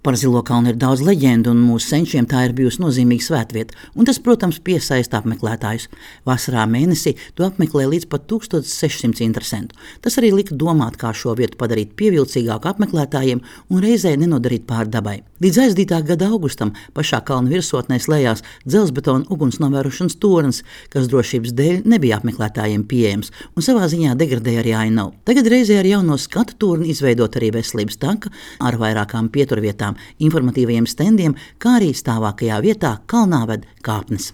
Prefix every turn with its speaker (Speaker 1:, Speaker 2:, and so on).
Speaker 1: Par Zilo kalnu ir daudz leģendu, un mūsu senčiem tā ir bijusi nozīmīga svētvieta, un tas, protams, piesaista apmeklētājus. Vasarā mēnesī to apmeklē līdz pat 1600 interesentu. Tas arī lika domāt, kā šo vietu padarīt pievilcīgāku apmeklētājiem un reizē nenodarīt pāri dabai. Līdz aizdītā gada augustam pašā kalna virsotnē slēdzās dzelzbetona ugunsnovērošanas tornis, kas drošības dēļ nebija apmeklētājiem pieejams un savā ziņā degradēja arī ainavu. Tagad reizē ar jauno skatu torni izveidot arī veselības tanka ar vairākām pieturvietām, informatīvajiem stendiem, kā arī stāvākajā vietā kalnā ved kāpnes.